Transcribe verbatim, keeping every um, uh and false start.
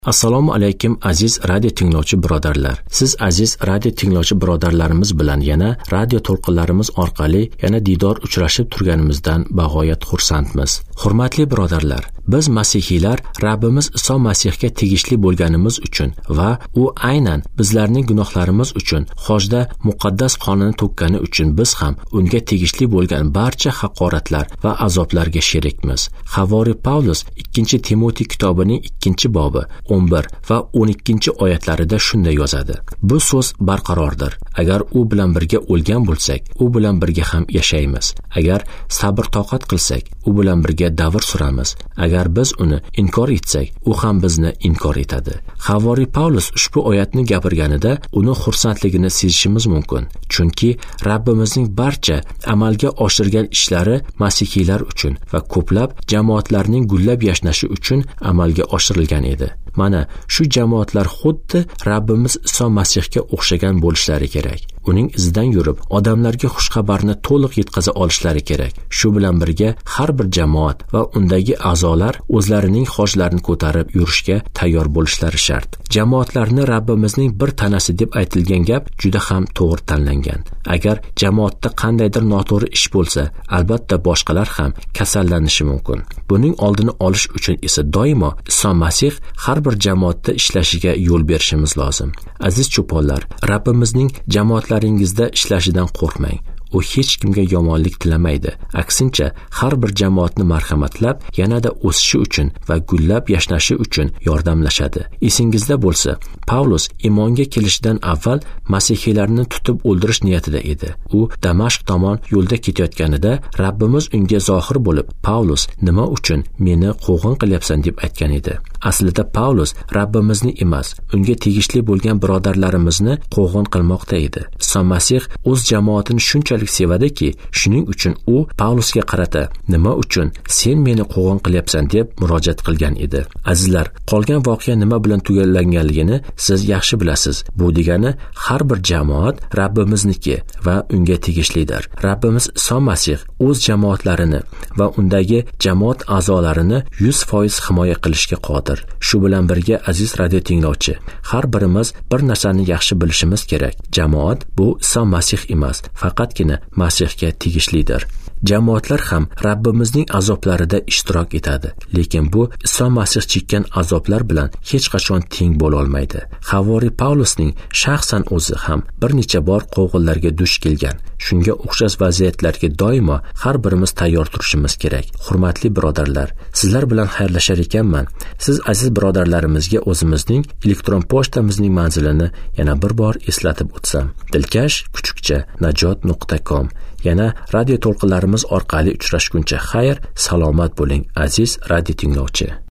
Assalomu alaykum aziz radio tinglovchi birodarlar. Siz aziz radio tinglovchi birodarlarimiz bilan yana radio to'lqinlarimiz orqali yana diydor uchrashib turganimizdan bag'oyat xursandmiz. Hurmatli birodarlar, biz masihiylar Rabbimiz Iso Masihga tegishli bo'lganimiz uchun va u aynan bizlarning gunohlarimiz uchun hojda muqaddas qonini to'kkani uchun biz ham unga tegishli bo'lgan barcha haqoratlar va azoblarga sherikmiz. Havori Pavlus ikkinchi Timotiy kitobining ikkinchi bobi o'n bir va o'n ikkinchi oyatlarida shunday yozadi. Bu so'z barqarordir. Agar u bilan birga o'lgan bo'lsak, u bilan birga ham yashaymiz. Agar sabr toqat qilsak, u bilan birga davr suramiz. Agar biz uni inkor etsak, u ham bizni inkor etadi. Havori Pavlus ushbu oyatni gapirganida uni xursandligini sezishimiz mumkin. Chunki Rabbimizning barcha amalga oshirgan ishlari masihiylar uchun va ko'plab jamoatlarning gullab yashnashi uchun amalga oshirilgan edi. Mana shu jamoatlar xuddi Rabbimiz Iso Masihga o'xshagan bo'lishlari kerak. Uning izidan yurib, odamlarga xushxabarni to'liq yetkaza olishlari kerak. Shu bilan birga har bir jamoat va undagi a'zolar o'zlarining hojlarini ko'tarib yurishga tayyor bo'lishlari shart. Jamoatlarni Rabbimizning bir tanasi deb aytilgan gap juda ham to'g'ri tanlangan. Agar jamoatda qandaydir noto'g'ri ish bo'lsa, albatta boshqalar ham kasallanishi mumkin. Buning oldini olish uchun esa doimo Iso Masih har bir jamoatda ishlashiga yo'l berishimiz lozim. Aziz cho'ponlar, Rabbimizning jamoatlaringizda ishlashidan qo'rqmang. U hech kimga yomonlik tilamaydi. Aksincha, har bir jamoatni marhamatlab, yanada o'sishi uchun va gullab yashnashi uchun yordamlashadi. Esingizda bo'lsa, Pavlus iymonga kelishidan avval masihiylarni tutib o'ldirish niyatida edi. U Damashq tomon yo'lda ketayotganida Rabbimiz unga zohir bo'lib, "Pavlus, nima uchun meni qo'g'in qilyapsan?" deb aytgan edi. Aslida Pavlus Rabbimizni emas, unga tegishli bo'lgan birodarlarimizni qo'g'in qilmoqda edi. Iso Masih o'z jamoatini shunchalik sevadiki, shuning uchun u Pavlusga qarata, "Nima uchun sen meni qo'g'in qilyapsan?" deb murojaat qilgan edi. Azizlar, qolgan voqea nima bilan tugallanganligini siz yaxshi bilasiz. Bu degani har bir jamoat Rabbimizniki va unga tegishlidir. Rabbimiz Iso Masih o'z jamoatlarini va undagi jamoat a'zolarini yuz foiz himoya qilishga qodir. Shu bilan birga aziz radio tinglovchi, har birimiz bir narsani yaxshi bilishimiz kerak. Jamoat bu Iso Masih emas, faqatgina Masihga tegishlidir. Jamoatlar ham Rabbimizning azoblarida ishtirok etadi, lekin bu Iso Masih chekkan azoblar bilan hech qachon teng bo'la olmaydi. Havori Pavlusning shaxsan o'zi ham bir necha bor qo'g'inlarga duch kelgan. Shunga o'xshash vaziyatlarga doimo har birimiz tayyor turishimiz kerak. Hurmatli birodarlar, sizlar bilan xayrlashar ekanman. Siz aziz birodarlarimizga o'zimizning elektron pochtamizning manzilini yana bir bor eslatib o'tsam. dilkash kuchukcha najot nuqta com. Yana radio to'lqinlarimiz orqali uchrashguncha xayr, salomat bo'ling aziz radio tinglovchi.